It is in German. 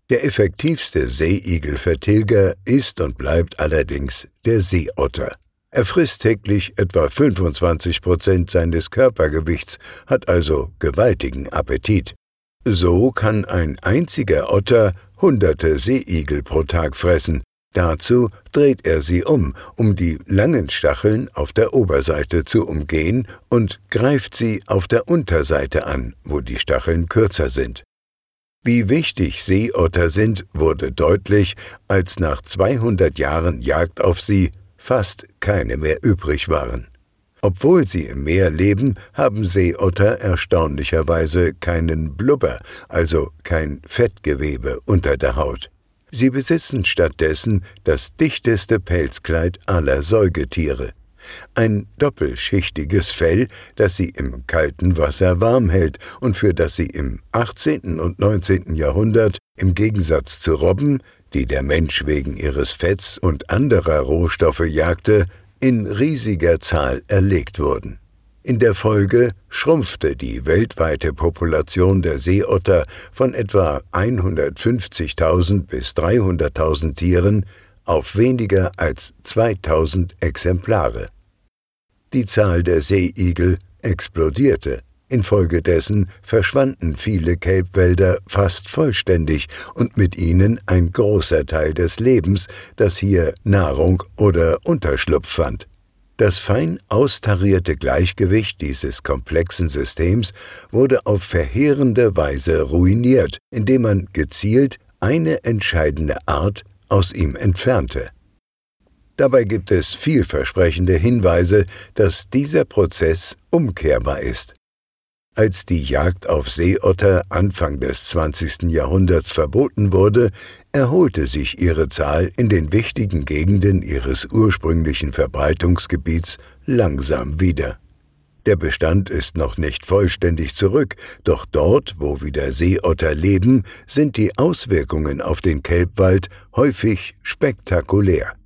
Der effektivste Seeigelvertilger ist und bleibt allerdings der Seeotter. Er frisst täglich etwa 25% seines Körpergewichts, hat also gewaltigen Appetit. So kann ein einziger Otter hunderte Seeigel pro Tag fressen. Dazu dreht er sie um die langen Stacheln auf der Oberseite zu umgehen und greift sie auf der Unterseite an, wo die Stacheln kürzer sind. Wie wichtig Seeotter sind, wurde deutlich, als nach 200 Jahren Jagd auf sie fast keine mehr übrig waren. Obwohl sie im Meer leben, haben Seeotter erstaunlicherweise keinen Blubber, also kein Fettgewebe unter der Haut. Sie besitzen stattdessen das dichteste Pelzkleid aller Säugetiere. Ein doppelschichtiges Fell, das sie im kalten Wasser warm hält und für das sie im 18. und 19. Jahrhundert im Gegensatz zu Robben, die der Mensch wegen ihres Fetts und anderer Rohstoffe jagte, in riesiger Zahl erlegt wurden. In der Folge schrumpfte die weltweite Population der Seeotter von etwa 150.000 bis 300.000 Tieren auf weniger als 2.000 Exemplare. Die Zahl der Seeigel explodierte. Infolgedessen verschwanden viele Kelbwälder fast vollständig und mit ihnen ein großer Teil des Lebens, das hier Nahrung oder Unterschlupf fand. Das fein austarierte Gleichgewicht dieses komplexen Systems wurde auf verheerende Weise ruiniert, indem man gezielt eine entscheidende Art aus ihm entfernte. Dabei gibt es vielversprechende Hinweise, dass dieser Prozess umkehrbar ist. Als die Jagd auf Seeotter Anfang des 20. Jahrhunderts verboten wurde, erholte sich ihre Zahl in den wichtigen Gegenden ihres ursprünglichen Verbreitungsgebiets langsam wieder. Der Bestand ist noch nicht vollständig zurück, doch dort, wo wieder Seeotter leben, sind die Auswirkungen auf den Kelbwald häufig spektakulär.